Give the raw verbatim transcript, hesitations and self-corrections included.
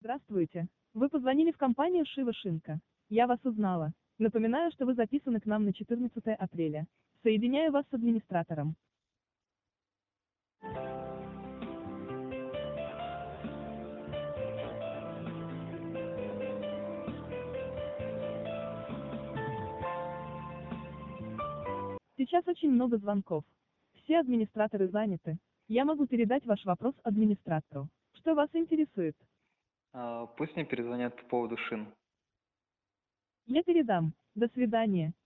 Здравствуйте. Вы позвонили в компанию Шива Шинка. Я вас узнала. Напоминаю, что вы записаны к нам на четырнадцатое апреля. Соединяю вас с администратором. Сейчас очень много звонков. Все администраторы заняты. Я могу передать ваш вопрос администратору. Что вас интересует? А, Пусть мне перезвонят по поводу шин. Я передам. До свидания.